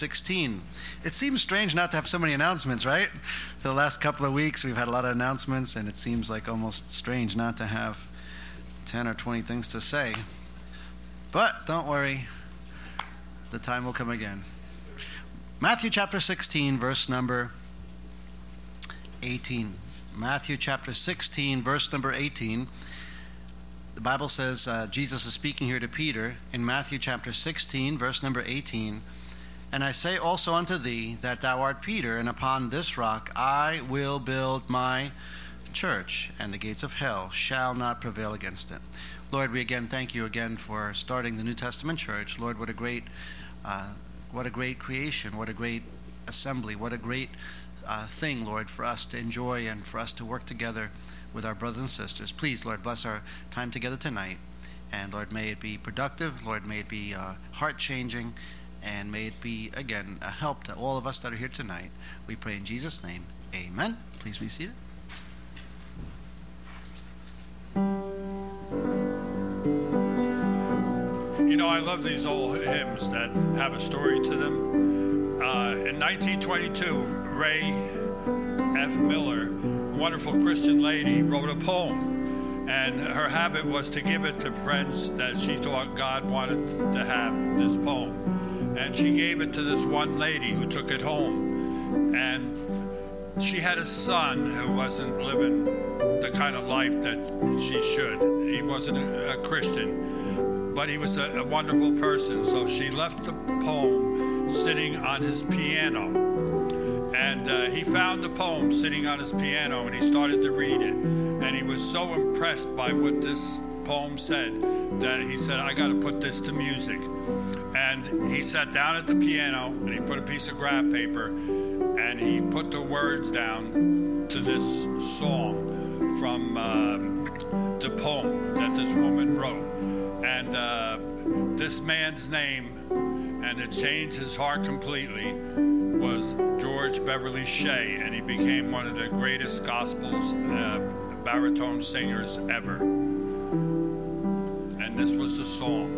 16. It seems strange not to have so many announcements, right? For the last couple of weeks, we've had a lot of announcements, and it seems like almost strange not to have 10 or 20 things to say. But don't worry, the time will come again. Matthew chapter 16, verse number 18. Matthew chapter 16, verse number 18. The Bible says, Jesus is speaking here to Peter in Matthew chapter 16, verse number 18. And I say also unto thee that thou art Peter, and upon this rock I will build my church, and the gates of hell shall not prevail against it. Lord, we again thank you again for starting the New Testament church. Lord, what a great creation, what a great assembly, what a great thing, Lord, for us to enjoy and for us to work together with our brothers and sisters. Please, Lord, bless our time together tonight. And Lord, may it be productive. Lord, may it be heart-changing. And may it be, again, a help to all of us that are here tonight. We pray in Jesus' name. Amen. Please be seated. You know, I love these old hymns that have a story to them. In 1922, Ray F. Miller, a wonderful Christian lady, wrote a poem. And her habit was to give it to friends that she thought God wanted to have this poem. And she gave it to this one lady who took it home. And she had a son who wasn't living the kind of life that she should. He wasn't a Christian, but he was a wonderful person. So she left the poem sitting on his piano. And he found the poem sitting on his piano, and he started to read it. And he was so impressed by what this poem said that he said, I got to put this to music. And he sat down at the piano, and he put a piece of graph paper, and he put the words down to this song from the poem that this woman wrote. And this man's name, and it changed his heart completely, was George Beverly Shea, and he became one of the greatest gospels baritone singers ever. And this was the song.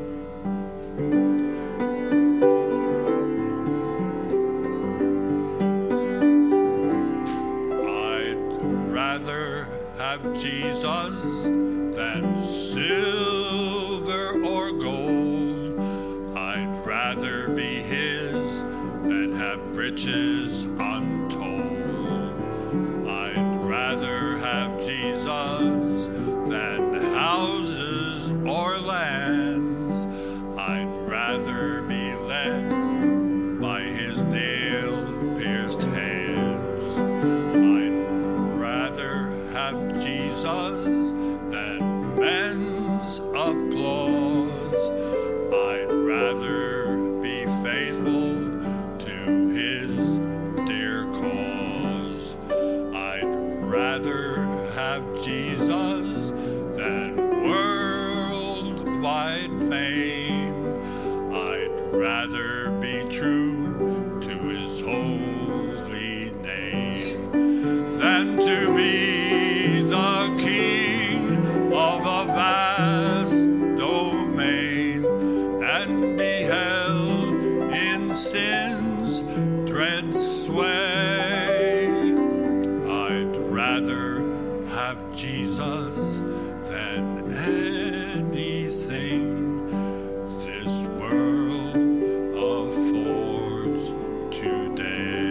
Have Jesus than silver or gold. I'd rather be his than have riches untold. I'd rather have Jesus than houses or lands. I'd rather be led by his nail-pierced hands. I'd rather have Jesus than men's applause. I'd rather be faithful to his dear cause. I'd rather have Jesus than worldwide fame. I'd rather be true to his holy name than to be the king of a vast domain and be held in sin's dread sway. I'd rather have Jesus than anything this world affords today.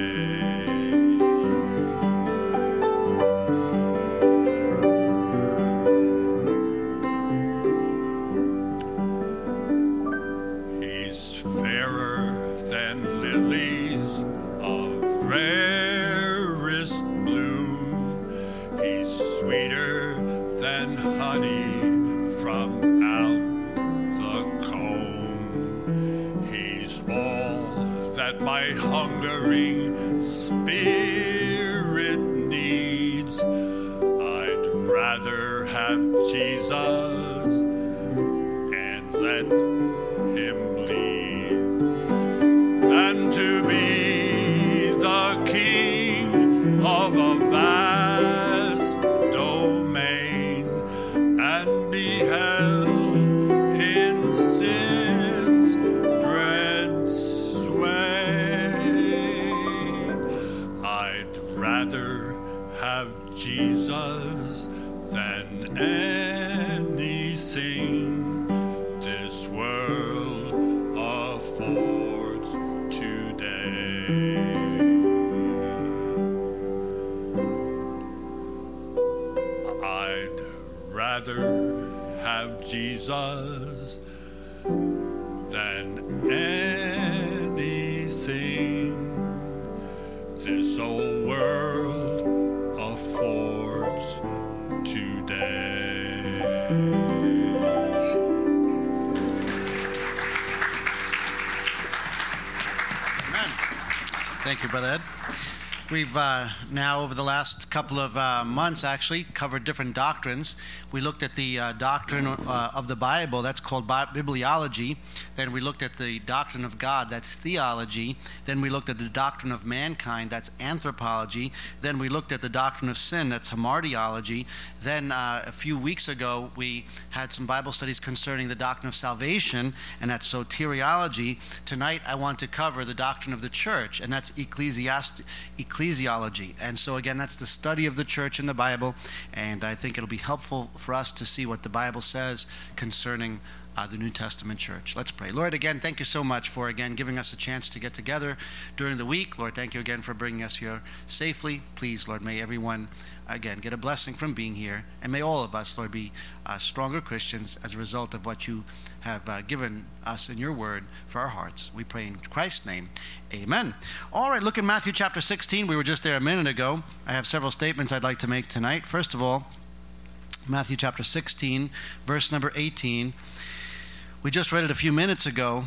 My hungering spirit needs. I'd rather have Jesus and let him lead than to be the king of a vast domain and be held in sin's dread sway. Jesus than anything this world affords today. I'd rather have Jesus than anything this old world affords today. Amen. Thank you, Brother Ed. We've now, over the last couple of months, actually covered different doctrines. We looked at the doctrine of the Bible, that's called bibliology. Then we looked at the doctrine of God, that's theology. Then we looked at the doctrine of mankind, that's anthropology. Then we looked at the doctrine of sin, that's hamartiology. Then a few weeks ago, we had some Bible studies concerning the doctrine of salvation, and that's soteriology. Tonight, I want to cover the doctrine of the church, and that's ecclesiology. And so again, that's the study of the church in the Bible, and I think it'll be helpful for us to see what the Bible says concerning the New Testament church. Let's pray. Lord, again, thank you so much for, again, giving us a chance to get together during the week. Lord, thank you again for bringing us here safely. Please, Lord, may everyone, again, get a blessing from being here, and may all of us, Lord, be stronger Christians as a result of what you have given us in your word for our hearts. We pray in Christ's name. Amen. All right, look at Matthew chapter 16. We were just there a minute ago. I have several statements I'd like to make tonight. First of all, Matthew chapter 16, verse number 18. We just read it a few minutes ago.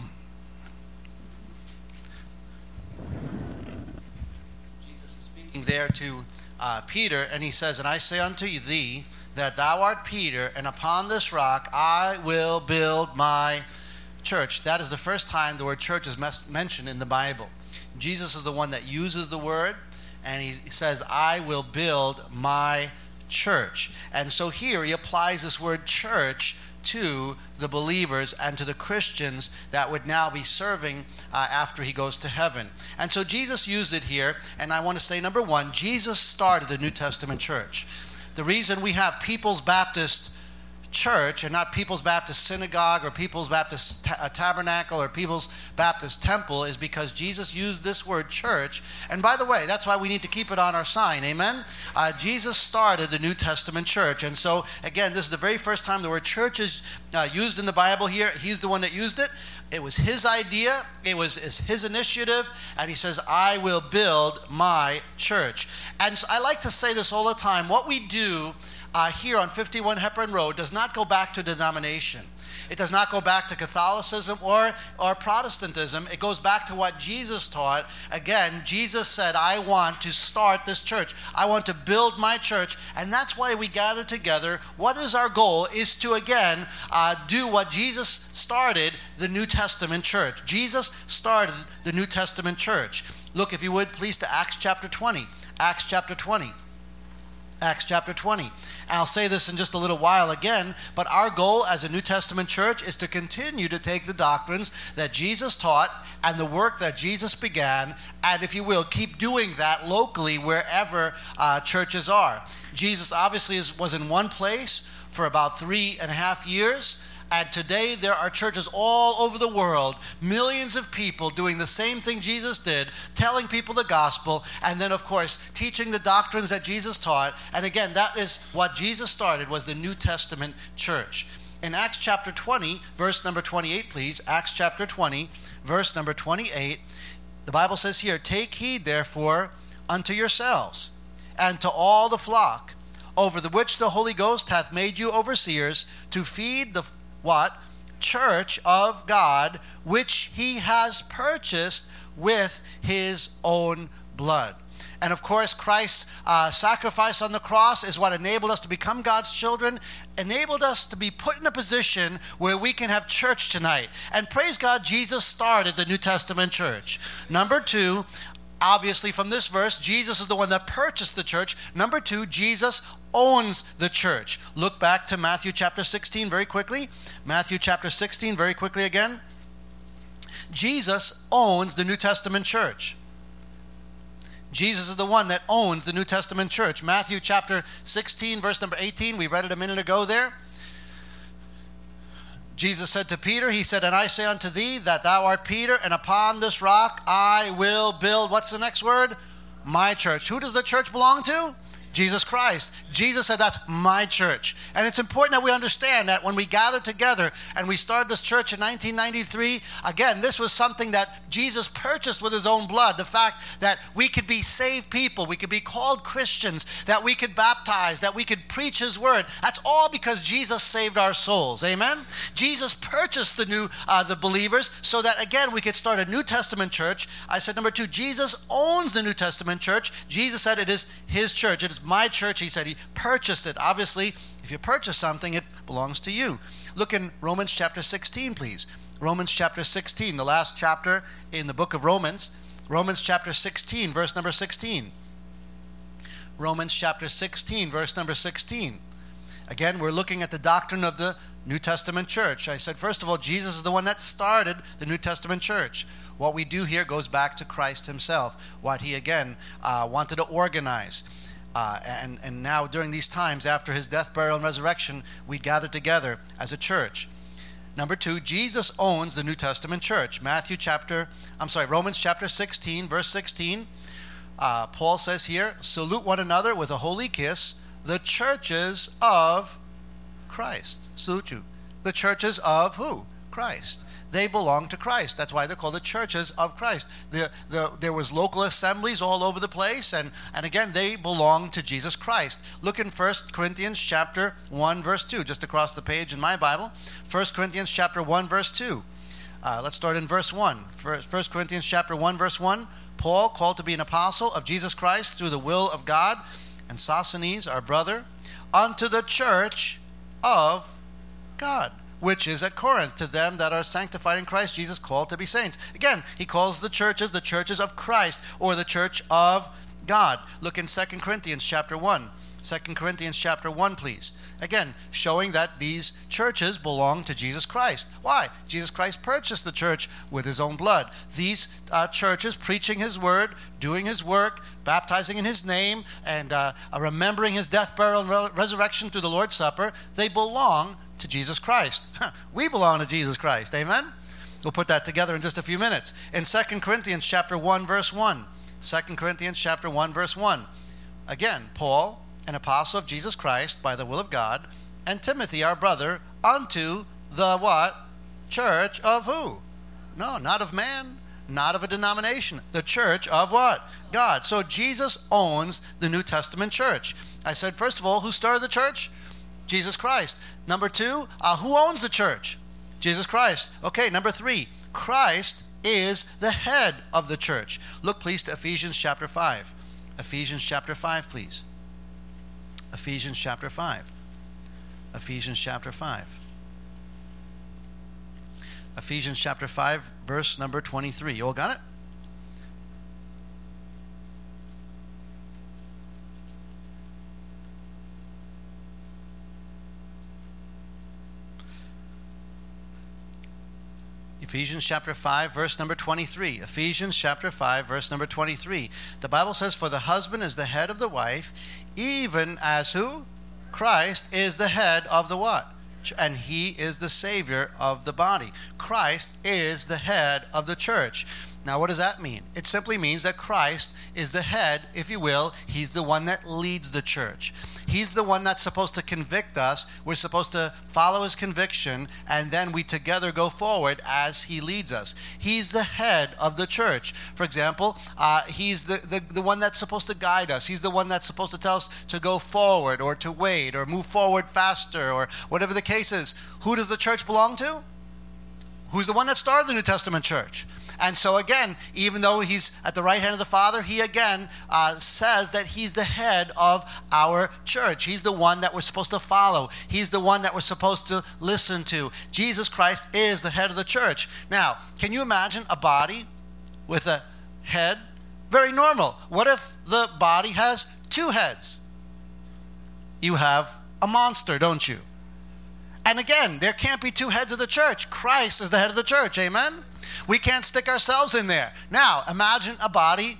Jesus is speaking there to Peter, and he says, "And I say unto thee, that thou art Peter, and upon this rock I will build my church." That is the first time the word church is mentioned in the Bible. Jesus is the one that uses the word, and he says, "I will build my church." And so here he applies this word church to the believers and to the Christians that would now be serving after he goes to heaven. And so Jesus used it here, and I want to say, number one, Jesus started the New Testament church. The reason we have People's Baptist Church and not People's Baptist Synagogue or People's Baptist Tabernacle or People's Baptist Temple is because Jesus used this word church. And by the way, that's why we need to keep it on our sign. Amen? Jesus started the New Testament church. And so, again, this is the very first time the word church is used in the Bible here. He's the one that used it. It was his idea. It was his initiative. And he says, "I will build my church." And so I like to say this all the time. What we do here on 51 Hepburn Road does not go back to denomination. It does not go back to Catholicism or Protestantism. It goes back to what Jesus taught. Again, Jesus said, "I want to start this church. I want to build my church." And that's why we gather together. What is our goal is to, again, do what Jesus started, the New Testament church. Jesus started the New Testament church. Look, if you would, please, to Acts chapter 20. Acts chapter 20. Acts chapter 20. And I'll say this in just a little while again, but our goal as a New Testament church is to continue to take the doctrines that Jesus taught and the work that Jesus began, and if you will, keep doing that locally wherever churches are. Jesus obviously was in one place for about 3.5 years. And today there are churches all over the world, millions of people doing the same thing Jesus did, telling people the gospel, and then, of course, teaching the doctrines that Jesus taught. And again, that is what Jesus started, was the New Testament church. In Acts chapter 20, verse number 28, please. Acts chapter 20, verse number 28. The Bible says here, "Take heed, therefore, unto yourselves, and to all the flock, over the which the Holy Ghost hath made you overseers, to feed the" what? "Church of God, which he has purchased with his own blood." And of course, Christ's sacrifice on the cross is what enabled us to become God's children, enabled us to be put in a position where we can have church tonight. And praise God, Jesus started the New Testament church. Number two, obviously from this verse, Jesus is the one that purchased the church. Number two, Jesus owns the church. Look back to Matthew chapter 16 very quickly. Matthew chapter 16 very quickly again. Jesus owns the New Testament church. Jesus is the one that owns the New Testament church. Matthew chapter 16, verse number 18, we read it a minute ago there. Jesus said to Peter, he said, "And I say unto thee that thou art Peter, and upon this rock I will build," what's the next word? My church. Who does the church belong to? Jesus Christ. Jesus said, that's my church. And it's important that we understand that when we gather together and we started this church in 1993, again, this was something that Jesus purchased with his own blood. The fact that we could be saved people, we could be called Christians, that we could baptize, that we could preach his word. That's all because Jesus saved our souls. Amen? Jesus purchased the believers so that, again, we could start a New Testament church. I said, number two, Jesus owns the New Testament church. Jesus said it is his church. It is my church. He said he purchased it. Obviously, if you purchase something, it belongs to you. Look in Romans chapter 16, please. Romans chapter 16, the last chapter in the book of Romans. Romans chapter 16, verse number 16. Romans chapter 16, verse number 16. Again, we're looking at the doctrine of the New Testament church. I said, first of all, Jesus is the one that started the New Testament church. What we do here goes back to Christ himself, what he, again, wanted to organize. And now during these times, after his death, burial, and resurrection, we gather together as a church. Number two, Jesus owns the New Testament church. Romans chapter 16, verse 16. Paul says here, "Salute one another with a holy kiss, the churches of Christ." Salute you. The churches of who? Christ. They belong to Christ. That's why they're called the churches of Christ. There was local assemblies all over the place, and again, they belong to Jesus Christ. Look in 1 Corinthians chapter 1, verse 2, just across the page in my Bible. 1 Corinthians chapter 1, verse 2. Let's start in verse 1. 1 Corinthians chapter 1, verse 1. Paul, called to be an apostle of Jesus Christ through the will of God, and Sosthenes, our brother, unto the church of God, which is at Corinth, to them that are sanctified in Christ Jesus, called to be saints. Again, he calls the churches of Christ, or the church of God. Look in 2 Corinthians chapter 1. 2 Corinthians chapter 1, please. Again, showing that these churches belong to Jesus Christ. Why? Jesus Christ purchased the church with his own blood. These churches, preaching his word, doing his work, baptizing in his name, and remembering his death, burial, and resurrection through the Lord's Supper, they belong to Jesus Christ. We belong to Jesus Christ. Amen? We'll put that together in just a few minutes. In 2 Corinthians chapter 1, verse 1. 2 Corinthians chapter 1, verse 1. Again, Paul, an apostle of Jesus Christ by the will of God, and Timothy, our brother, unto the what? Church of who? No, not of man, not of a denomination. The church of what? God. So Jesus owns the New Testament church. I said, first of all, who started the church? Jesus Christ. Number two, who owns the church? Jesus Christ. Okay, number three, Christ is the head of the church. Look, please, to Ephesians chapter 5. Ephesians chapter 5, please. Ephesians chapter 5. Ephesians chapter 5. Ephesians chapter 5, verse number 23. You all got it? Ephesians chapter 5, verse number 23. Ephesians chapter 5, verse number 23. The Bible says, "For the husband is the head of the wife, even as who? Christ is the head of the what? And he is the Savior of the body." Christ is the head of the church. Now, what does that mean? It simply means that Christ is the head, if you will. He's the one that leads the church. He's the one that's supposed to convict us. We're supposed to follow his conviction, and then we together go forward as he leads us. He's the head of the church. For example, he's the one that's supposed to guide us. He's the one that's supposed to tell us to go forward or to wait or move forward faster or whatever the case is. Who does the church belong to? Who's the one that started the New Testament church? And so again, even though he's at the right hand of the Father, he again says that he's the head of our church. He's the one that we're supposed to follow. He's the one that we're supposed to listen to. Jesus Christ is the head of the church. Now, can you imagine a body with a head? Very normal. What if the body has two heads? You have a monster, don't you? And again, there can't be two heads of the church. Christ is the head of the church. Amen? We can't stick ourselves in there. Now, imagine a body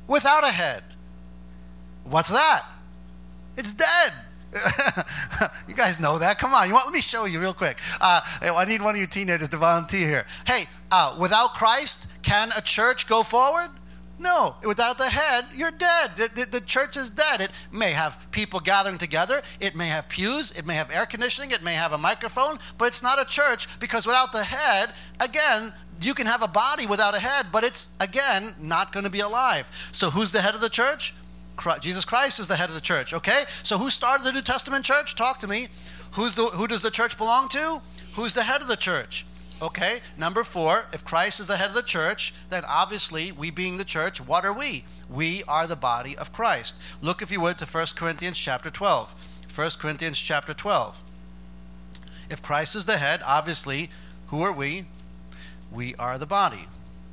without a head. What's that? It's dead. You guys know that. Come on. Let me show you real quick. I need one of you teenagers to volunteer here. Hey, without Christ, can a church go forward? No. Without the head, you're dead. The church is dead. It may have people gathering together. It may have pews. It may have air conditioning. It may have a microphone. But it's not a church, because without the head, again, you can have a body without a head, but it's, again, not going to be alive. So who's the head of the church? Jesus Christ is the head of the church, okay? So who started the New Testament church? Talk to me. Who does the church belong to? Who's the head of the church? Okay, number 4, if Christ is the head of the church, then obviously, we being the church, what are we? We are the body of Christ. Look, if you would, to 1 Corinthians chapter 12. 1 Corinthians chapter 12. If Christ is the head, obviously, who are we? We are the body.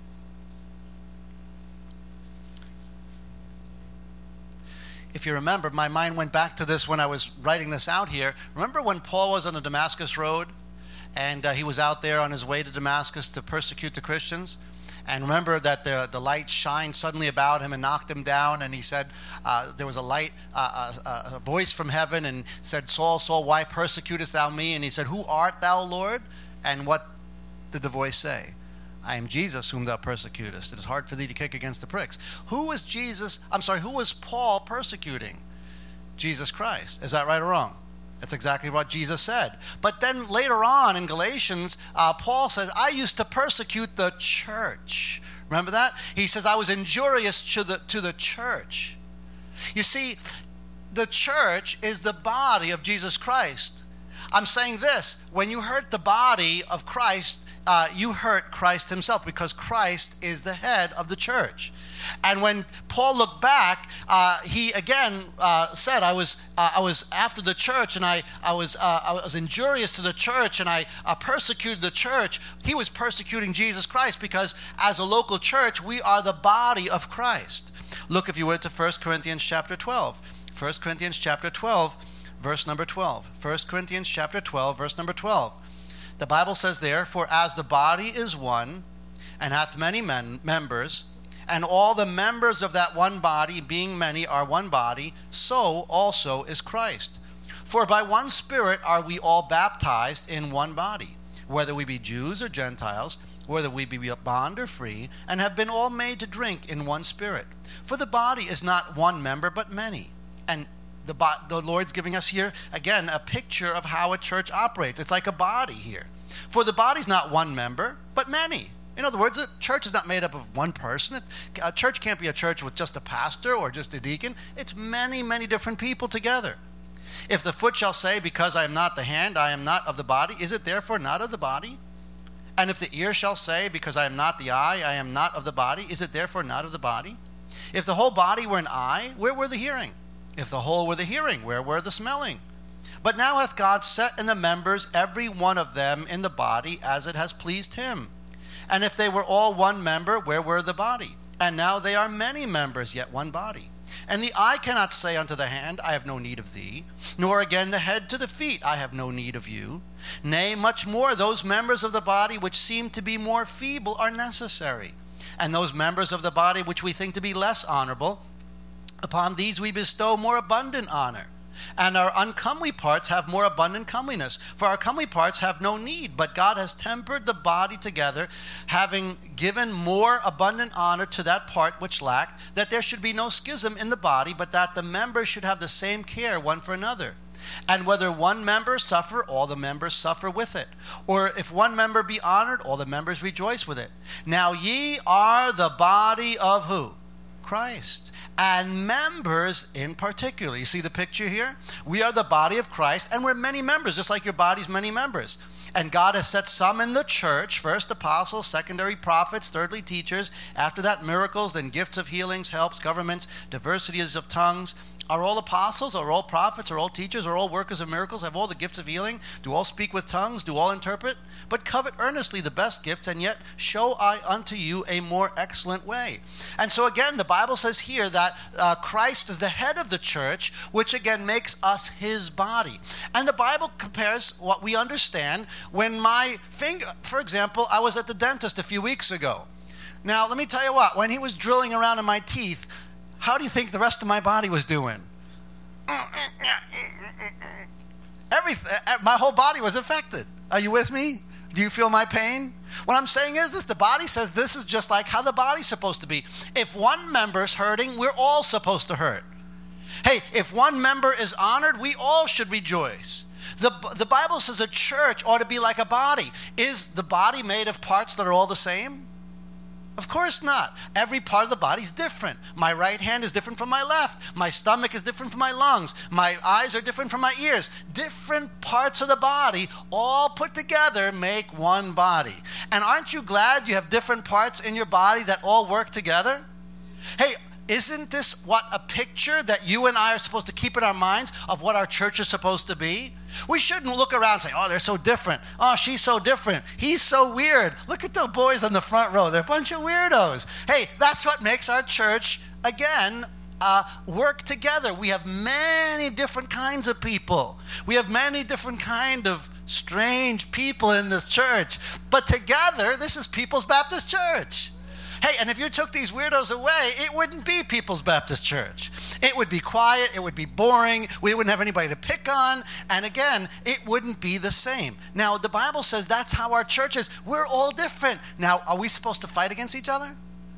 If you remember, my mind went back to this when I was writing this out here. Remember when Paul was on the Damascus Road? And he was out there on his way to Damascus to persecute the Christians. And remember that the light shined suddenly about him and knocked him down. And he said, there was a light, a voice from heaven, and said, Saul, Saul, why persecutest thou me? And he said, who art thou, Lord? And what did the voice say? I am Jesus whom thou persecutest. It is hard for thee to kick against the pricks. Who was Paul persecuting? Jesus Christ. Is that right or wrong? That's exactly what Jesus said. But then later on in Galatians, Paul says, I used to persecute the church. Remember that? He says, I was injurious to the church. You see, the church is the body of Jesus Christ. I'm saying this, when you hurt the body of Christ, you hurt Christ himself, because Christ is the head of the church. And when Paul looked back, he again said, I was after the church, and I was injurious to the church, and I persecuted the church. He was persecuting Jesus Christ, because as a local church, we are the body of Christ. Look, if you would, to 1 Corinthians chapter 12. 1 Corinthians chapter 12, verse number 12. 1 Corinthians chapter 12, verse number 12. The Bible says there, for as the body is one, and hath many members, and all the members of that one body, being many, are one body, so also is Christ. For by one Spirit are we all baptized in one body, whether we be Jews or Gentiles, whether we be bond or free, and have been all made to drink in one Spirit. For the body is not one member, but many. And the Lord's giving us here, again, a picture of how a church operates. It's like a body here. For the body's not one member, but many. In other words, a church is not made up of one person. A church can't be a church with just a pastor or just a deacon. It's many, many different people together. If the foot shall say, because I am not the hand, I am not of the body, is it therefore not of the body? And if the ear shall say, because I am not the eye, I am not of the body, is it therefore not of the body? If the whole body were an eye, where were the hearing? If the whole were the hearing, where were the smelling? But now hath God set in the members, every one of them, in the body, as it has pleased him. And if they were all one member, where were the body? And now they are many members, yet one body. And the eye cannot say unto the hand, I have no need of thee, nor again the head to the feet, I have no need of you. Nay, much more, those members of the body which seem to be more feeble are necessary. And those members of the body which we think to be less honorable, upon these we bestow more abundant honor. And our uncomely parts have more abundant comeliness. For our comely parts have no need, but God has tempered the body together, having given more abundant honor to that part which lacked, that there should be no schism in the body, but that the members should have the same care one for another. And whether one member suffer, all the members suffer with it. Or if one member be honored, all the members rejoice with it. Now ye are the body of who? Christ, and members in particular. You see the picture here? We are the body of Christ, and we're many members, just like your body's many members. And God has set some in the church, first apostles, secondary prophets, thirdly teachers, after that miracles, then gifts of healings, helps, governments, diversities of tongues. Are all apostles, are all prophets, are all teachers, are all workers of miracles, have all the gifts of healing? Do all speak with tongues? Do all interpret? But covet earnestly the best gifts, and yet show I unto you a more excellent way. And so again, the Bible says here that Christ is the head of the church, which again makes us his body. And the Bible compares what we understand when my finger, for example, I was at the dentist a few weeks ago. Now, let me tell you what, when he was drilling around in my teeth, how do you think the rest of my body was doing? My whole body was affected. Are you with me? Do you feel my pain? What I'm saying is this: the body says this is just like how the body's supposed to be. If one member's hurting, we're all supposed to hurt. Hey, if one member is honored, we all should rejoice. The Bible says a church ought to be like a body. Is the body made of parts that are all the same? Of course not. Every part of the body is different. My right hand is different from my left. My stomach is different from my lungs. My eyes are different from my ears. Different parts of the body all put together make one body. And aren't you glad you have different parts in your body that all work together? Hey, isn't this what a picture that you and I are supposed to keep in our minds of what our church is supposed to be? We shouldn't look around and say, oh, they're so different. Oh, she's so different. He's so weird. Look at the boys on the front row. They're a bunch of weirdos. Hey, that's what makes our church, again, work together. We have many different kinds of people. We have many different kind of strange people in this church. But together, this is People's Baptist Church. Hey, and if you took these weirdos away, it wouldn't be People's Baptist Church. It would be quiet, it would be boring, we wouldn't have anybody to pick on, and again, it wouldn't be the same. Now, the Bible says that's how our church is. We're all different. Now, are we supposed to fight against each other?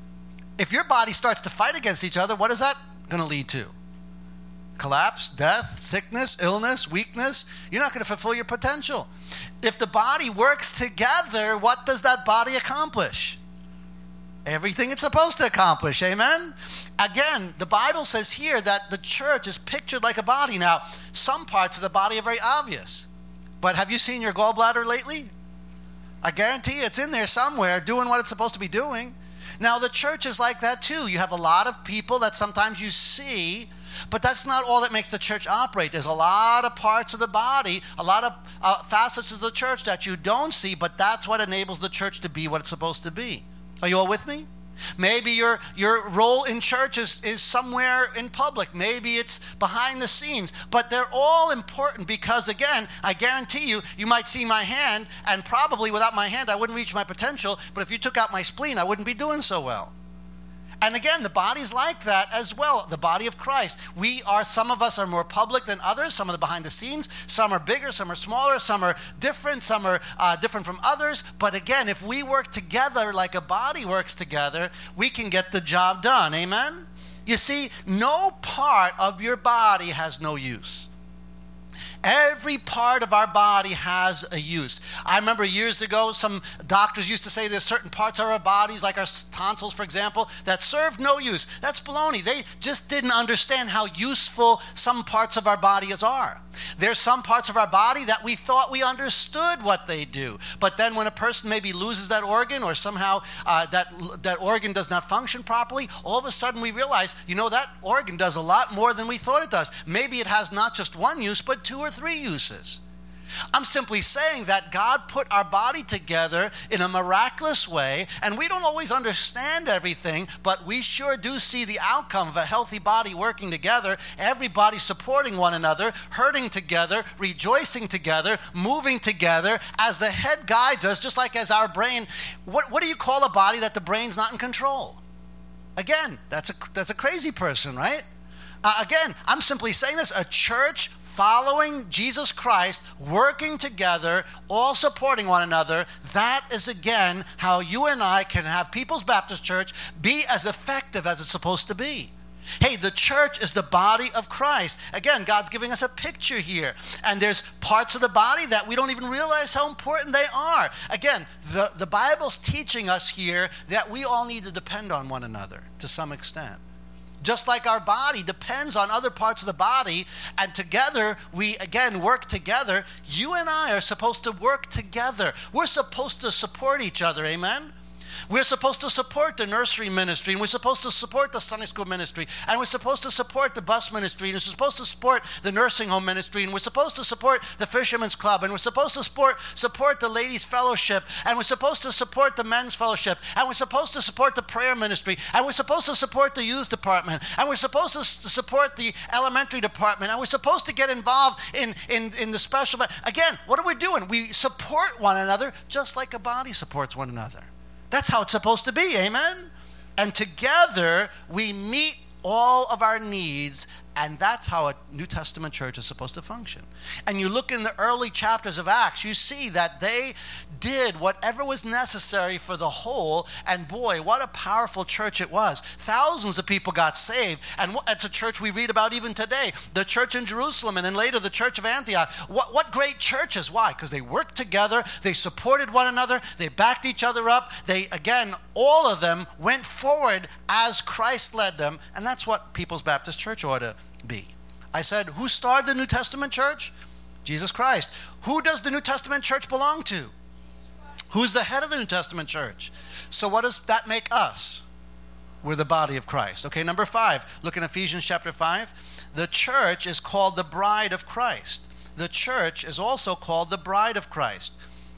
If your body starts to fight against each other, what is that going to lead to? Collapse, death, sickness, illness, weakness. You're not going to fulfill your potential. If the body works together, what does that body accomplish? Everything it's supposed to accomplish, amen? Again, the Bible says here that the church is pictured like a body. Now, some parts of the body are very obvious, but have you seen your gallbladder lately? I guarantee it's in there somewhere doing what it's supposed to be doing. Now, the church is like that too. You have a lot of people that sometimes you see, but that's not all that makes the church operate. There's a lot of parts of the body, a lot of facets of the church that you don't see, but that's what enables the church to be what it's supposed to be. Are you all with me? Maybe your role in church is somewhere in public. Maybe it's behind the scenes. But they're all important because, again, I guarantee you, you might see my hand, and probably without my hand I wouldn't reach my potential. But if you took out my spleen, I wouldn't be doing so well. And again, the body's like that as well, the body of Christ. Some of us are more public than others, some of the behind the scenes, some are bigger, some are smaller, some are different different from others. But again, if we work together like a body works together, we can get the job done, amen? You see, no part of your body has no use. Every part of our body has a use. I remember years ago, some doctors used to say there's certain parts of our bodies, like our tonsils, for example, that serve no use. That's baloney. They just didn't understand how useful some parts of our bodies are. There's some parts of our body that we thought we understood what they do. But then when a person maybe loses that organ or somehow that organ does not function properly, all of a sudden we realize, that organ does a lot more than we thought it does. Maybe it has not just one use, but 2 or 3 uses. I'm simply saying that God put our body together in a miraculous way, and we don't always understand everything, but we sure do see the outcome of a healthy body working together, everybody supporting one another, hurting together, rejoicing together, moving together as the head guides us, just like as our brain. What do you call a body that the brain's not in control? Again, that's a crazy person, right? Again, I'm simply saying this: a church following Jesus Christ, working together, all supporting one another. That is, again, how you and I can have People's Baptist Church be as effective as it's supposed to be. Hey, the church is the body of Christ. Again, God's giving us a picture here. And there's parts of the body that we don't even realize how important they are. Again, the Bible's teaching us here that we all need to depend on one another to some extent. Just like our body depends on other parts of the body, and together we, again, work together. You and I are supposed to work together. We're supposed to support each other, amen? We're supposed to support the nursery ministry, and we're supposed to support the Sunday school ministry, and we're supposed to support the bus ministry, and we're supposed to support the nursing home ministry, and we're supposed to support the fisherman's club, and we're supposed to support the ladies' fellowship, and we're supposed to support the men's fellowship, and we're supposed to support the prayer ministry, and we're supposed to support the youth department, and we're supposed to support the elementary department, and we're supposed to get involved in the special. Again, what are we doing? We support one another just like a body supports one another. That's how it's supposed to be, amen? And together we meet all of our needs, and that's how a New Testament church is supposed to function. And you look in the early chapters of Acts, you see that they did whatever was necessary for the whole, and boy, what a powerful church it was. Thousands of people got saved, and it's a church we read about even today. The church in Jerusalem, and then later the church of Antioch. What great churches. Why? Because they worked together, they supported one another, they backed each other up. They, again, all of them went forward as Christ led them, and that's what People's Baptist Church ought to be. I said, who started the New Testament church? Jesus Christ. Who does the New Testament church belong to? Who's the head of the New Testament church? So what does that make us? We're the body of Christ. Okay, number 5. Look in Ephesians chapter 5. The church is called the bride of Christ. The church is also called the bride of Christ.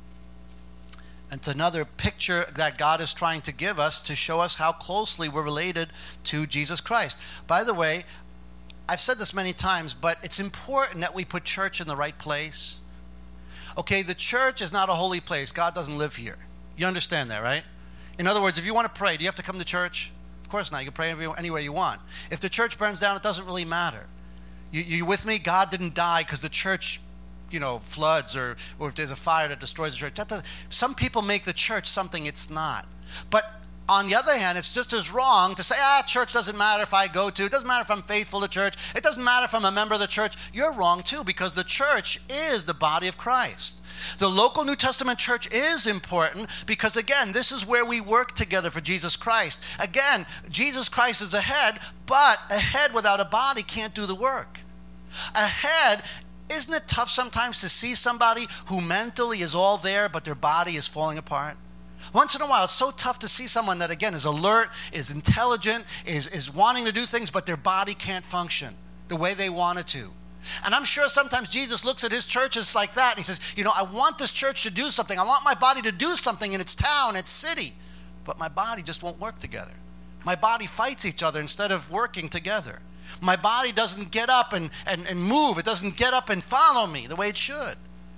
It's another picture that God is trying to give us to show us how closely we're related to Jesus Christ. By the way, I've said this many times, but it's important that we put church in the right place. Okay, the church is not a holy place. God doesn't live here. You understand that, right? In other words, if you want to pray, do you have to come to church? Of course not. You can pray anywhere you want. If the church burns down, it doesn't really matter. You with me? God didn't die because the church, floods or if there's a fire that destroys the church. Some people make the church something it's not. But on the other hand, it's just as wrong to say, church doesn't matter if I go to. It doesn't matter if I'm faithful to church. It doesn't matter if I'm a member of the church. You're wrong too, because the church is the body of Christ. The local New Testament church is important because, again, this is where we work together for Jesus Christ. Again, Jesus Christ is the head, but a head without a body can't do the work. A head, isn't it tough sometimes to see somebody who mentally is all there, but their body is falling apart? Once in a while, it's so tough to see someone that, again, is alert, is intelligent, is wanting to do things, but their body can't function the way they want it to. And I'm sure sometimes Jesus looks at his churches like that, and he says, I want this church to do something. I want my body to do something in its town, its city. But my body just won't work together. My body fights each other instead of working together. My body doesn't get up and move. It doesn't get up and follow me the way it should.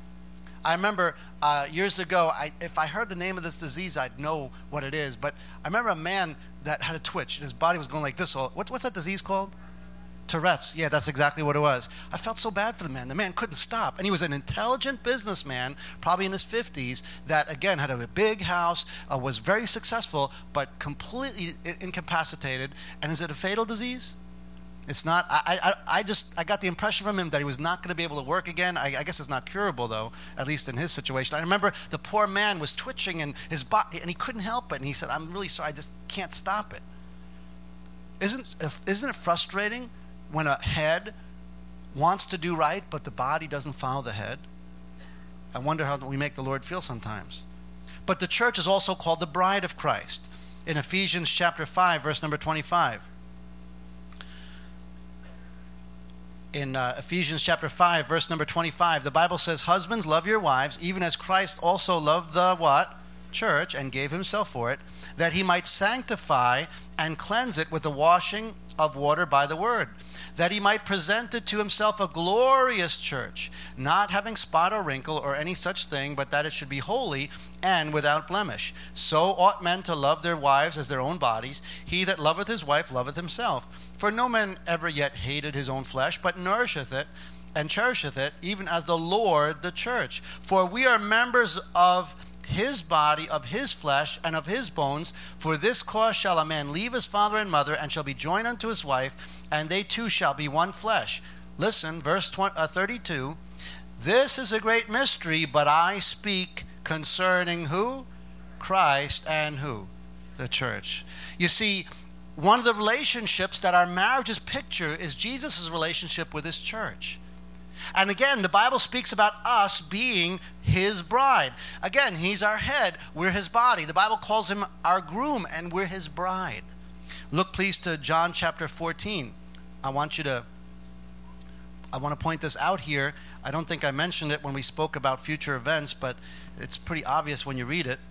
I remember years ago, if I heard the name of this disease, I'd know what it is. But I remember a man that had a twitch. His body was going like this. What's that disease called? Tourette's. Yeah, that's exactly what it was. I felt so bad for the man. The man couldn't stop. And he was an intelligent businessman, probably in his 50s, that, again, had a big house, was very successful, but completely incapacitated. And is it a fatal disease? It's not. I got the impression from him that he was not going to be able to work again. I guess it's not curable, though, at least in his situation. I remember the poor man was twitching in his body, and he couldn't help it. And he said, I'm really sorry, I just can't stop it. Isn't it frustrating when a head wants to do right, but the body doesn't follow the head? I wonder how we make the Lord feel sometimes. But the church is also called the bride of Christ. In Ephesians chapter 5, verse number 25. In Ephesians chapter 5, verse number 25, the Bible says, husbands, love your wives, even as Christ also loved the what? Church, and gave himself for it, that he might sanctify and cleanse it with the washing of water by the word, that he might present it to himself a glorious church, not having spot or wrinkle or any such thing, but that it should be holy and without blemish. So ought men to love their wives as their own bodies. He that loveth his wife loveth himself. For no man ever yet hated his own flesh, but nourisheth it and cherisheth it, even as the Lord the church. For we are members of his body, of his flesh, and of his bones. For this cause shall a man leave his father and mother, and shall be joined unto his wife, and they two shall be one flesh. Listen, verse 32. This is a great mystery, but I speak concerning who? Christ and who? The church. You see, one of the relationships that our marriages picture is Jesus' relationship with his church. And again, the Bible speaks about us being his bride. Again, he's our head, we're his body. The Bible calls him our groom, and we're his bride. Look, please, to John chapter 14. I want to point this out here. I don't think I mentioned it when we spoke about future events, but it's pretty obvious when you read it.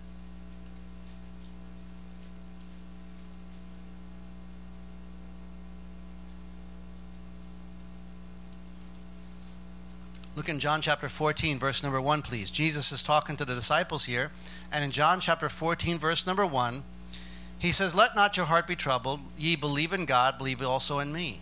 Look in John chapter 14, verse number 1, please. Jesus is talking to the disciples here. And in John chapter 14, verse number 1, He says, let not your heart be troubled. Ye believe in God, believe also in me.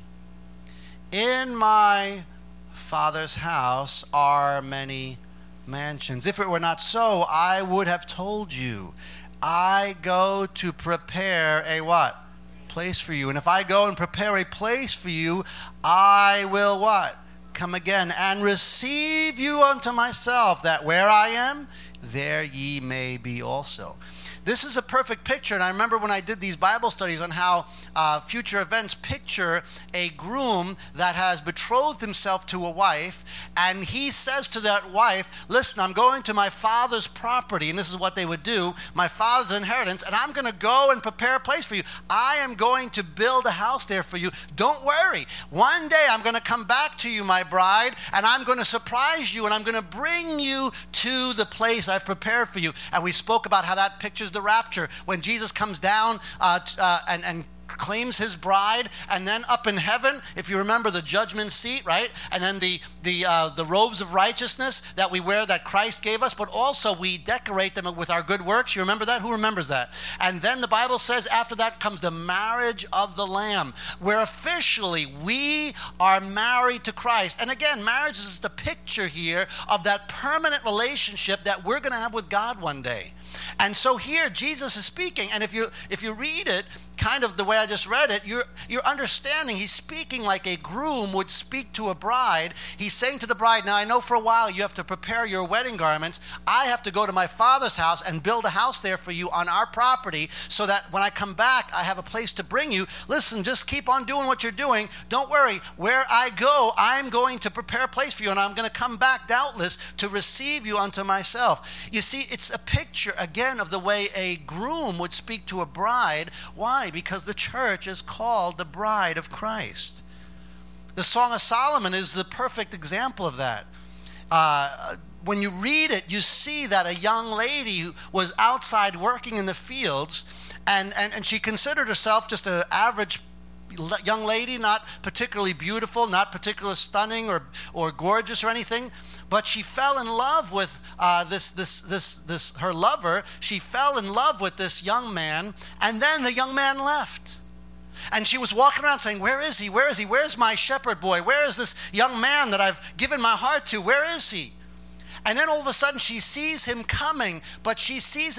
In my Father's house are many mansions. If it were not so, I would have told you. I go to prepare a what? Place for you. And if I go and prepare a place for you, I will what? Come again and receive you unto myself, that where I am, there ye may be also. This is a perfect picture, and I remember when I did these Bible studies on how future events picture a groom that has betrothed himself to a wife, and he says to that wife, listen, I'm going to my father's property, and this is what they would do, my father's inheritance, and I'm going to go and prepare a place for you. I am going to build a house there for you. Don't worry. One day I'm going to come back to you, my bride, and I'm going to surprise you, and I'm going to bring you to the place I've prepared for you. And we spoke about how that pictures the rapture, when Jesus comes down and claims his bride, and then up in heaven, if you remember the judgment seat, right? And then the robes of righteousness that we wear that Christ gave us, but also we decorate them with our good works. You remember that? Who remembers that? And then the Bible says after that comes the marriage of the Lamb, where officially we are married to Christ. And again, marriage is the picture here of that permanent relationship that we're going to have with God one day. And so here Jesus is speaking, and if you read it kind of the way I just read it, you're understanding he's speaking like a groom would speak to a bride. He's saying to the bride, now I know for a while you have to prepare your wedding garments. I have to go to my father's house and build a house there for you on our property, so that when I come back I have a place to bring you. Listen, just keep on doing what you're doing. Don't worry. Where I go, I'm going to prepare a place for you, and I'm going to come back doubtless to receive you unto myself. You see, it's a picture again of the way a groom would speak to a bride. Why? Because the church is called the bride of Christ. The Song of Solomon is the perfect example of that. When you read it, you see that a young lady who was outside working in the fields, and she considered herself just an average young lady, not particularly beautiful, not particularly stunning or gorgeous or anything. But she fell in love with this her lover. She fell in love with this young man, and then the young man left. And she was walking around saying, where is he? Where is he? Where's my shepherd boy? Where is this young man that I've given my heart to? Where is he? And then all of a sudden she sees him coming, but she sees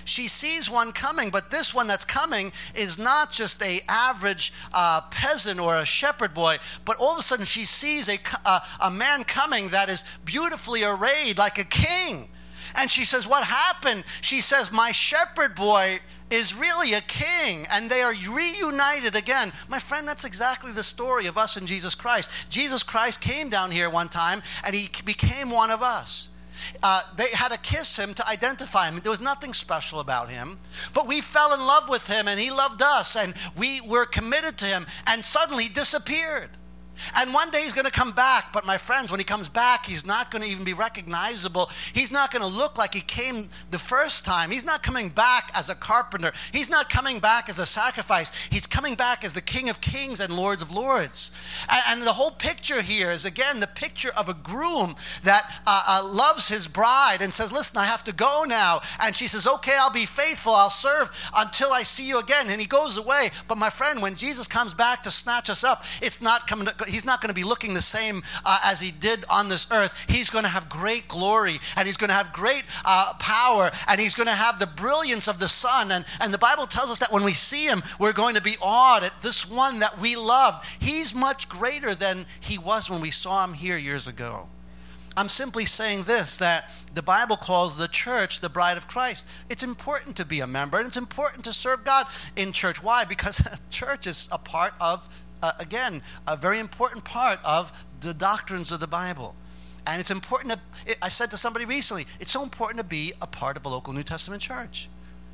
one coming, but this one that's coming is not just an average peasant or a shepherd boy, but all of a sudden she sees a man coming that is beautifully arrayed like a king. And she says, what happened? She says, my shepherd boy is really a king, and they are reunited again. My friend, that's exactly the story of us and Jesus Christ. Jesus Christ came down here one time, and he became one of us. They had to kiss him to identify him. There was nothing special about him. But we fell in love with him, and he loved us, and we were committed to him, and suddenly he disappeared. And one day he's going to come back, but my friends, when he comes back, he's not going to even be recognizable. He's not going to look like he came the first time. He's not coming back as a carpenter. He's not coming back as a sacrifice. He's coming back as the King of Kings and Lords of Lords. And the whole picture here is, again, the picture of a groom that loves his bride and says, listen, I have to go now. And she says, okay, I'll be faithful. I'll serve until I see you again. And he goes away. But my friend, when Jesus comes back to snatch us up, he's not going to be looking the same as he did on this earth. He's going to have great glory, and he's going to have great power, and he's going to have the brilliance of the sun. And the Bible tells us that when we see him, we're going to be awed at this one that we love. He's much greater than he was when we saw him here years ago. I'm simply saying this, that the Bible calls the church the bride of Christ. It's important to be a member, and it's important to serve God in church. Why? Because church is a part of again, a very important part of the doctrines of the Bible. And it's important I said to somebody recently, it's so important to be a part of a local New Testament church.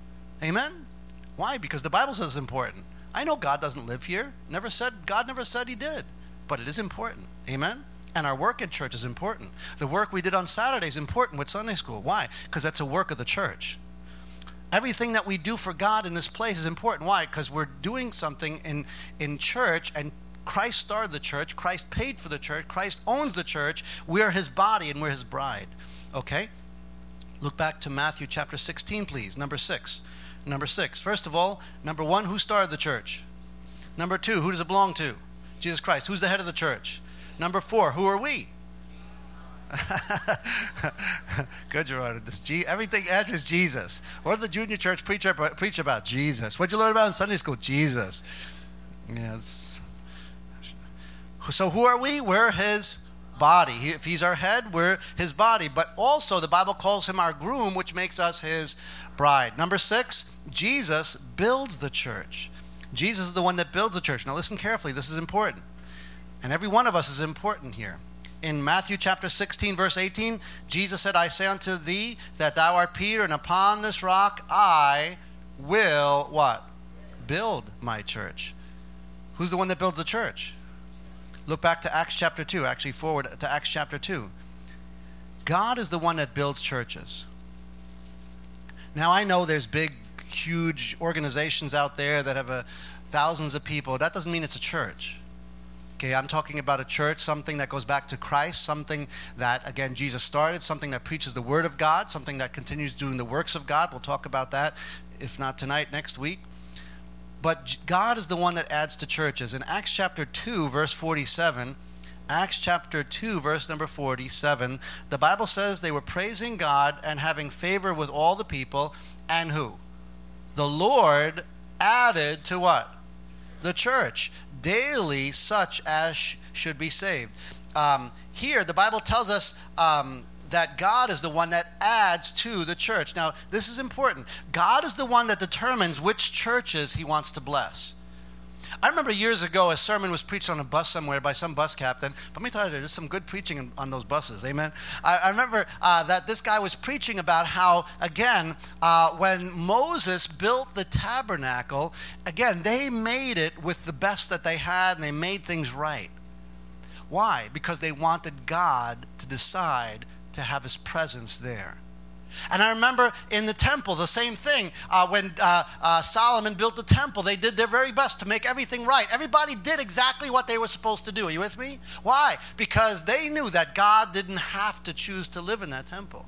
Amen? Why? Because the Bible says it's important. I know God doesn't live here. God never said he did. But it is important. Amen? And our work in church is important. The work we did on Saturday is important with Sunday school. Why? Because that's a work of the church. Everything that we do for God in this place is important. Why? Because we're doing something in church, and Christ started the church. Christ paid for the church. Christ owns the church. We're his body, and we're his bride. Okay? Look back to Matthew chapter 16, please. Number 6. Number 6. First of all, number 1, who started the church? Number 2, who does it belong to? Jesus Christ. Who's the head of the church? Number 4, who are we? Good, Gerard. Everything answers Jesus. What did the junior church preach about? Jesus. What did you learn about in Sunday school? Jesus. Yes. So who are we? We're his body. If he's our head, we're his body. But also the Bible calls him our groom, which makes us his bride. Number 6, Jesus builds the church. Jesus is the one that builds the church. Now listen carefully. This is important. And every one of us is important here. In Matthew chapter 16, verse 18, Jesus said, I say unto thee that thou art Peter, and upon this rock I will, what? Build my church. Who's the one that builds the church? Look back to Acts chapter 2, actually forward to Acts chapter 2. God is the one that builds churches. Now I know there's big, huge organizations out there that have thousands of people. That doesn't mean it's a church. Okay, I'm talking about a church, something that goes back to Christ, something that, again, Jesus started, something that preaches the Word of God, something that continues doing the works of God. We'll talk about that, if not tonight, next week. But God is the one that adds to churches. In Acts chapter 2, verse 47, Acts chapter 2, verse number 47, the Bible says they were praising God and having favor with all the people, and who? The Lord added to what? The church. Daily such as should be saved. Here, the Bible tells us that God is the one that adds to the church. Now, this is important. God is the one that determines which churches he wants to bless. I remember years ago a sermon was preached on a bus somewhere by some bus captain. But let me tell you, there's some good preaching on those buses. Amen. I remember that this guy was preaching about how, again, when Moses built the tabernacle, again, they made it with the best that they had, and they made things right. Why? Because they wanted God to decide to have his presence there. And I remember in the temple, the same thing. When Solomon built the temple, they did their very best to make everything right. Everybody did exactly what they were supposed to do. Are you with me? Why? Because they knew that God didn't have to choose to live in that temple.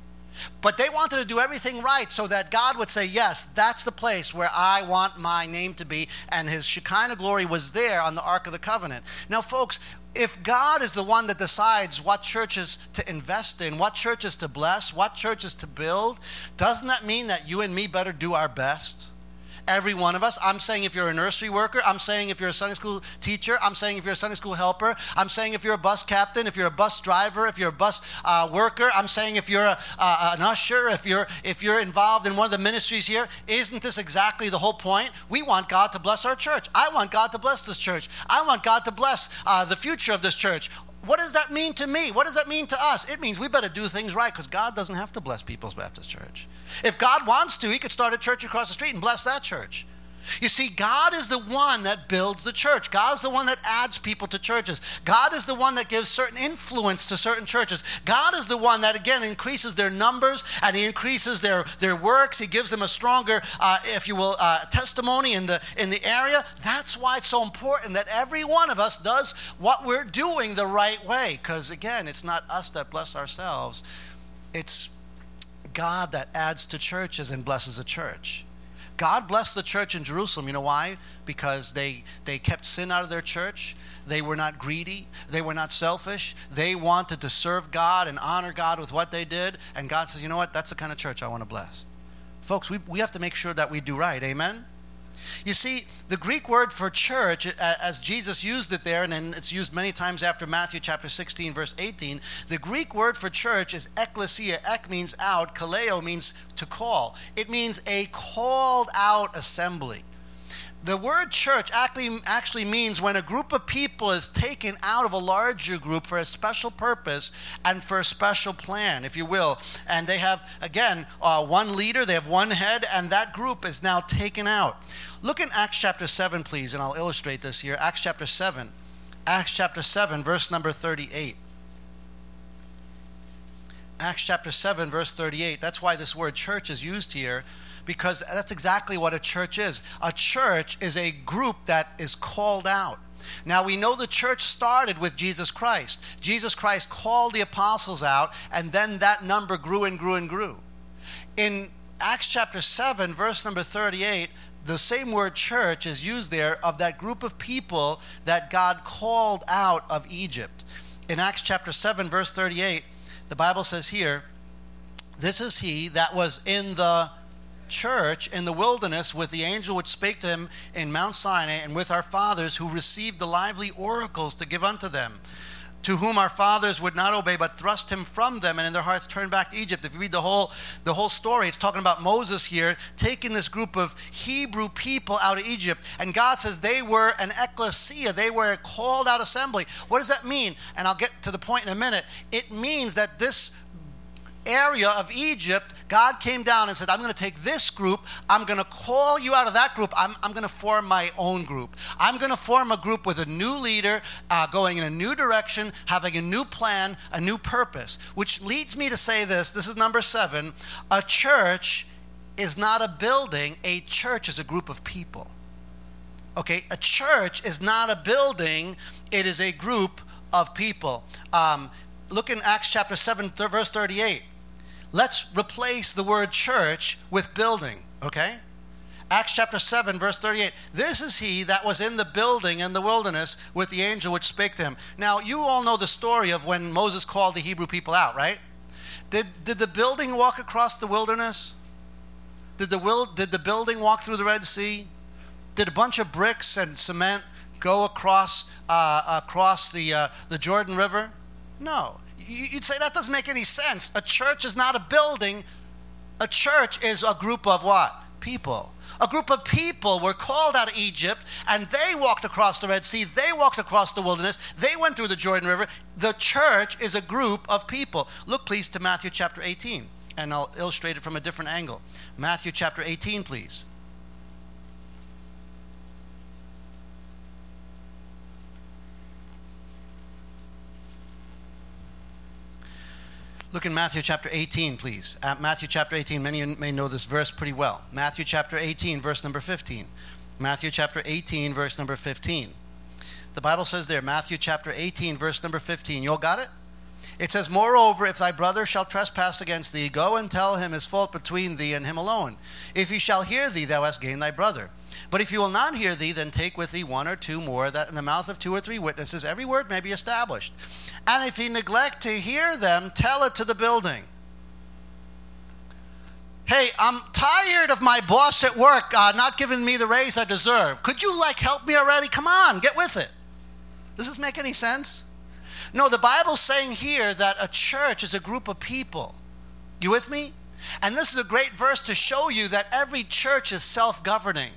But they wanted to do everything right so that God would say, yes, that's the place where I want my name to be. And his Shekinah glory was there on the Ark of the Covenant. Now, folks, if God is the one that decides what churches to invest in, what churches to bless, what churches to build, doesn't that mean that you and me better do our best? Every one of us. I'm saying if you're a nursery worker, I'm saying if you're a Sunday school teacher, I'm saying if you're a Sunday school helper, I'm saying if you're a bus captain, if you're a bus driver, if you're a bus worker, I'm saying if you're an usher, if you're involved in one of the ministries here, isn't this exactly the whole point? We want God to bless our church. I want God to bless this church. I want God to bless the future of this church. What does that mean to me? What does that mean to us? It means we better do things right, because God doesn't have to bless People's Baptist Church. If God wants to, he could start a church across the street and bless that church. You see, God is the one that builds the church. God is the one that adds people to churches. God is the one that gives certain influence to certain churches. God is the one that, again, increases their numbers, and he increases their works. He gives them a stronger, if you will, testimony in the area. That's why it's so important that every one of us does what we're doing the right way. Because, again, it's not us that bless ourselves. It's God that adds to churches and blesses a church. God blessed the church in Jerusalem. You know why? Because they kept sin out of their church. They were not greedy. They were not selfish. They wanted to serve God and honor God with what they did. And God says, you know what? That's the kind of church I want to bless. Folks, we have to make sure that we do right. Amen? You see, the Greek word for church, as Jesus used it there, and then it's used many times after Matthew chapter 16, verse 18, the Greek word for church is ekklesia. Ek means out, kaleo means to call. It means a called out assembly. The word church actually means when a group of people is taken out of a larger group for a special purpose and for a special plan, if you will. And they have, again, one leader, they have one head, and that group is now taken out. Look in Acts chapter 7, please, and I'll illustrate this here. Acts chapter 7. Acts chapter 7, verse number 38. Acts chapter 7, verse 38. That's why this word church is used here, because that's exactly what a church is. A church is a group that is called out. Now, we know the church started with Jesus Christ. Jesus Christ called the apostles out, and then that number grew and grew and grew. In Acts chapter 7, verse number 38, the same word church is used there of that group of people that God called out of Egypt. In Acts chapter 7, verse 38, the Bible says here, this is he that was in the church in the wilderness with the angel which spake to him in Mount Sinai, and with our fathers who received the lively oracles to give unto them, to whom our fathers would not obey, but thrust him from them, and in their hearts turned back to Egypt. If you read the whole story, it's talking about Moses here taking this group of Hebrew people out of Egypt, and God says they were an ecclesia, they were a called out assembly. What does that mean? And I'll get to the point in a minute. It means that this area of Egypt, God came down and said, I'm going to take this group, I'm going to call you out of that group, I'm going to form my own group. I'm going to form a group with a new leader, going in a new direction, having a new plan, a new purpose. Which leads me to say this is number 7, a church is not a building, a church is a group of people. Okay, a church is not a building, it is a group of people. Look in Acts chapter 7, verse 38. Let's replace the word church with building, okay? Acts chapter 7, verse 38. This is he that was in the building in the wilderness with the angel which spake to him. Now, you all know the story of when Moses called the Hebrew people out, right? Did the building walk across the wilderness? Did the building walk through the Red Sea? Did a bunch of bricks and cement go across the Jordan River? No. You'd say that doesn't make any sense. A church is not a building. A church is a group of what? People. A group of people were called out of Egypt, and they walked across the Red Sea. They walked across the wilderness. They went through the Jordan River. The church is a group of people. Look, please, to Matthew chapter 18, and I'll illustrate it from a different angle. Matthew chapter 18, please. Look in Matthew chapter 18, please. At Matthew chapter 18, many of you may know this verse pretty well. Matthew chapter 18, verse number 15. Matthew chapter 18, verse number 15. The Bible says there, Matthew chapter 18, verse number 15. You all got it? It says, moreover, if thy brother shall trespass against thee, go and tell him his fault between thee and him alone. If he shall hear thee, thou hast gained thy brother. But if he will not hear thee, then take with thee 1 or 2 more, that in the mouth of 2 or 3 witnesses every word may be established. And if he neglect to hear them, tell it to the building. Hey, I'm tired of my boss at work not giving me the raise I deserve. Could you help me already? Come on, get with it. Does this make any sense? No, the Bible's saying here that a church is a group of people. You with me? And this is a great verse to show you that every church is self-governing.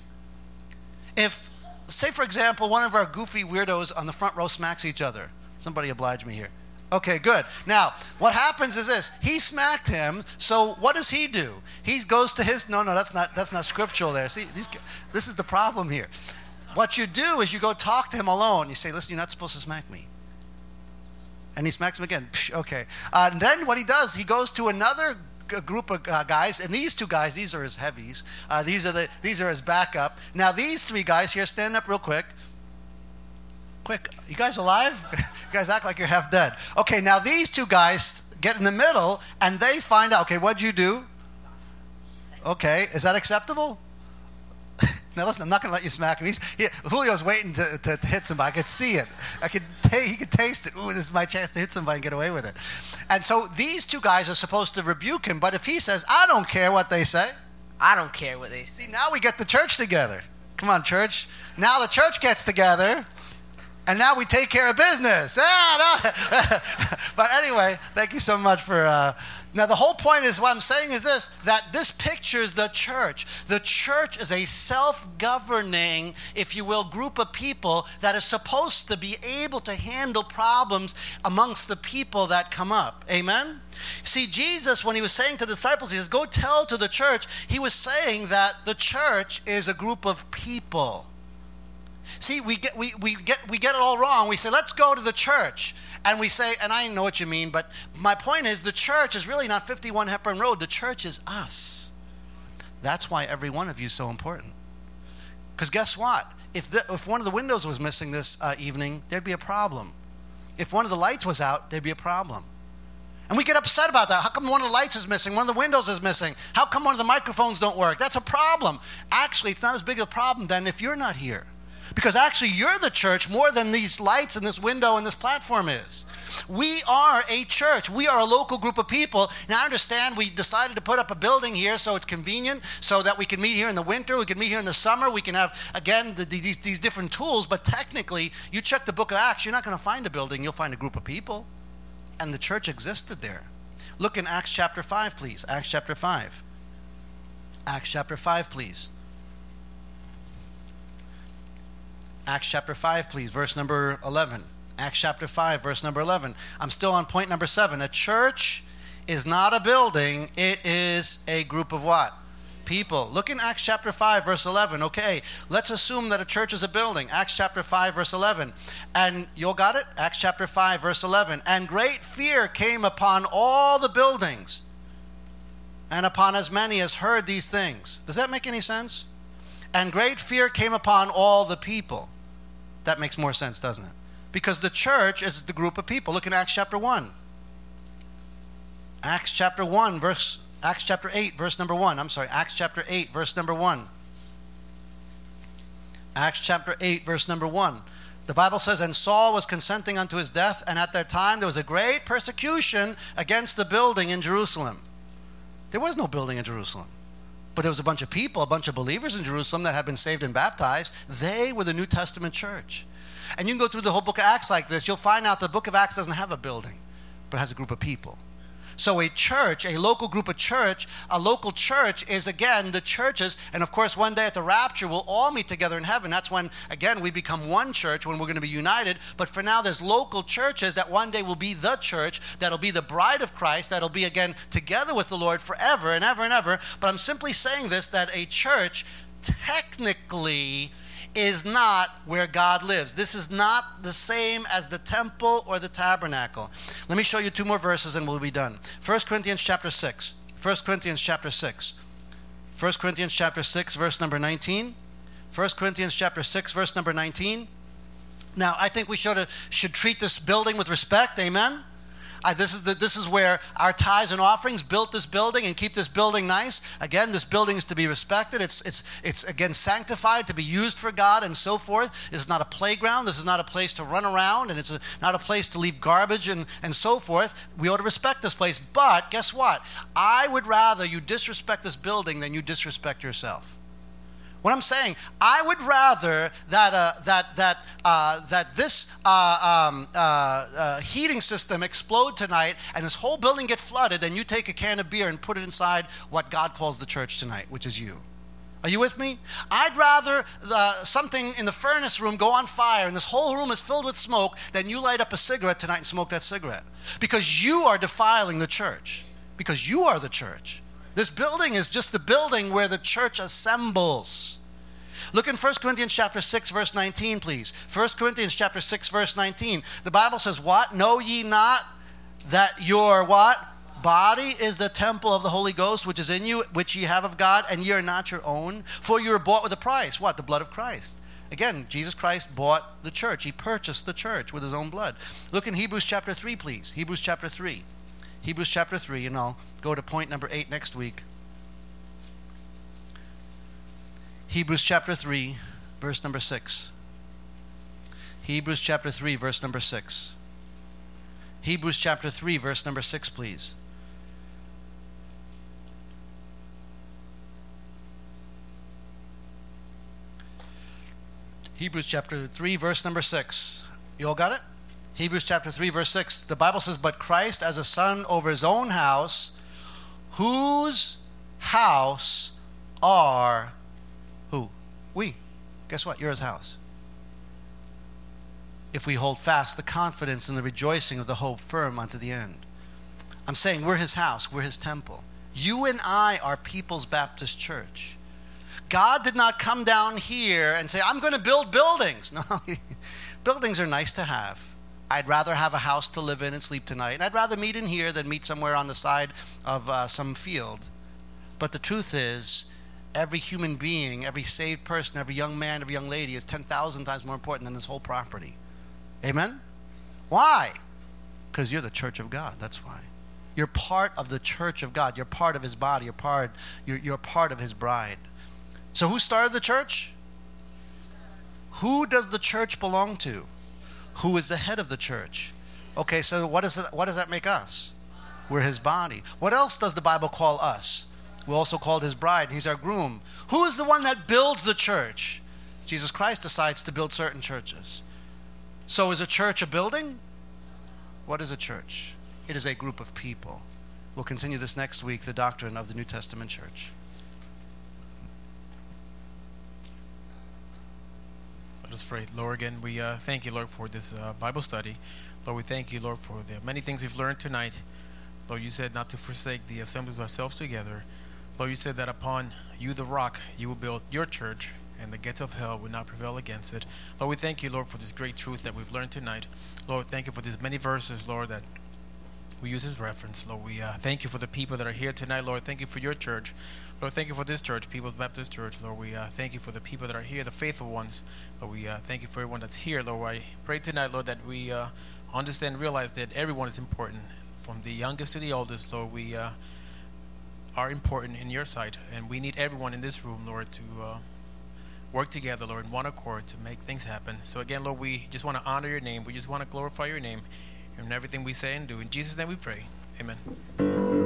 If, say for example, one of our goofy weirdos on the front row smacks each other. Somebody oblige me here. Okay, good. Now, what happens is this. He smacked him, so what does he do? He goes to his, no, that's not scriptural there. See, this is the problem here. What you do is you go talk to him alone. You say, listen, you're not supposed to smack me. And he smacks him again. Okay. And then what he does, he goes to another group of guys, and these 2 guys, these are his heavies. These are his backup. Now these 3 guys here, stand up real quick. Quick, you guys alive? You guys act like you're half dead. Okay, now these 2 guys get in the middle, and they find out, okay, what'd you do? Okay, is that acceptable? Now listen, I'm not going to let you smack him. Julio's waiting to hit somebody. I could see it. He could taste it. Ooh, this is my chance to hit somebody and get away with it. And so these 2 guys are supposed to rebuke him, but if he says, I don't care what they say. I don't care what they say. See, now we get the church together. Come on, church. Now the church gets together, and now we take care of business. But anyway, thank you so much for... Now, the whole point is, what I'm saying is this, that this pictures the church. The church is a self-governing, if you will, group of people that is supposed to be able to handle problems amongst the people that come up. Amen? See, Jesus, when he was saying to the disciples, he says, go tell to the church, he was saying that the church is a group of people. See, we get it all wrong. We say, let's go to the church. And we say, and I know what you mean, but my point is the church is really not 51 Hepburn Road. The church is us. That's why every one of you is so important. Because guess what? If one of the windows was missing this evening, there'd be a problem. If one of the lights was out, there'd be a problem. And we get upset about that. How come one of the lights is missing? One of the windows is missing? How come one of the microphones don't work? That's a problem. Actually, it's not as big a problem than if you're not here. Because actually, you're the church more than these lights and this window and this platform is. We are a church. We are a local group of people. Now, I understand we decided to put up a building here so it's convenient, so that we can meet here in the winter, we can meet here in the summer, we can have, again, these different tools. But technically, you check the book of Acts, you're not going to find a building. You'll find a group of people. And the church existed there. Look in Acts chapter 5, please. Acts chapter 5. Acts chapter 5, please. Acts chapter 5, please, verse number 11. Acts chapter 5, verse number 11. I'm still on point number 7. A church is not a building. It is a group of what? People. Look in Acts chapter 5, verse 11. Okay, let's assume that a church is a building. Acts chapter 5, verse 11. And you all got it? Acts chapter 5, verse 11. And great fear came upon all the buildings and upon as many as heard these things. Does that make any sense? And great fear came upon all the people. That makes more sense, doesn't it? Because the church is the group of people. Look in Acts chapter 1. Acts chapter 8, verse number 1. I'm sorry, Acts chapter 8, verse number 1. Acts chapter 8, verse number 1. The Bible says, and Saul was consenting unto his death, and at that time there was a great persecution against the building in Jerusalem. There was no building in Jerusalem. But there was a bunch of people, a bunch of believers in Jerusalem that had been saved and baptized. They were the New Testament church. And you can go through the whole book of Acts like this. You'll find out the book of Acts doesn't have a building, but it has a group of people. So a church, a local group of church, a local church is, again, the churches. And of course, one day at the rapture, we'll all meet together in heaven. That's when, again, we become one church, when we're going to be united. But for now, there's local churches that one day will be the church, that'll be the bride of Christ, that'll be, again, together with the Lord forever and ever and ever. But I'm simply saying this, that a church technically is not where God lives. This is not the same as the temple or the tabernacle. Let me show you 2 more verses and we'll be done. 1 Corinthians chapter 6. 1 Corinthians chapter 6. 1 Corinthians chapter 6, verse number 19. 1 Corinthians chapter 6, verse number 19. Now, I think we should treat this building with respect. Amen? This is where our tithes and offerings built this building and keep this building nice. Again, this building is to be respected. It's again sanctified to be used for God and so forth. This is not a playground. This is not a place to run around, and it's not a place to leave garbage and so forth. We ought to respect this place. But guess what? I would rather you disrespect this building than you disrespect yourself. What I'm saying, I would rather that this heating system explode tonight and this whole building get flooded than you take a can of beer and put it inside what God calls the church tonight, which is you. Are you with me? I'd rather something in the furnace room go on fire and this whole room is filled with smoke than you light up a cigarette tonight and smoke that cigarette. Because you are defiling the church. Because you are the church. This building is just the building where the church assembles. Look in 1 Corinthians chapter 6, verse 19, please. 1 Corinthians chapter 6, verse 19. The Bible says, what? Know ye not that your what? Body is the temple of the Holy Ghost, which is in you, which ye have of God, and ye are not your own? For you are bought with a price. What? The blood of Christ. Again, Jesus Christ bought the church. He purchased the church with his own blood. Look in Hebrews chapter 3, please. Hebrews chapter 3. Hebrews chapter 3, and I'll go to point number 8 next week. Hebrews chapter 3, verse number 6. Hebrews chapter 3, verse number 6. Hebrews chapter 3, verse number 6, please. Hebrews chapter 3, verse number 6. You all got it? Hebrews chapter 3, verse 6. The Bible says, but Christ as a son over his own house, whose house are who? We. Guess what? You're his house. If we hold fast the confidence and the rejoicing of the hope firm unto the end. I'm saying we're his house. We're his temple. You and I are People's Baptist Church. God did not come down here and say, I'm going to build buildings. No, buildings are nice to have. I'd rather have a house to live in and sleep tonight. And I'd rather meet in here than meet somewhere on the side of some field. But the truth is, every human being, every saved person, every young man, every young lady is 10,000 times more important than this whole property. Amen? Why? Because you're the church of God. That's why. You're part of the church of God. You're part of his body. You're part of his bride. So who started the church? Who does the church belong to? Who is the head of the church? Okay, so what does that make us? We're his body. What else does the Bible call us? We're also called his bride. He's our groom. Who is the one that builds the church? Jesus Christ decides to build certain churches. So is a church a building? What is a church? It is a group of people. We'll continue this next week, the doctrine of the New Testament church. Let us pray. Lord, again, we thank you, Lord, for this Bible study. Lord, we thank you, Lord, for the many things we've learned tonight. Lord, you said not to forsake the assembly of ourselves together. Lord, you said that upon you, the rock, you will build your church, and the gates of hell will not prevail against it. Lord, we thank you, Lord, for this great truth that we've learned tonight. Lord, thank you for these many verses, Lord, that we use as reference. Lord, we thank you for the people that are here tonight. Lord, thank you for your church. Lord, thank you for this church, People's Baptist Church. Lord, we thank you for the people that are here, the faithful ones. Lord, we thank you for everyone that's here. Lord, I pray tonight, Lord, that we understand and realize that everyone is important. From the youngest to the oldest, Lord, we are important in your sight. And we need everyone in this room, Lord, to work together, Lord, in one accord to make things happen. So again, Lord, we just want to honor your name. We just want to glorify your name in everything we say and do. In Jesus' name we pray. Amen.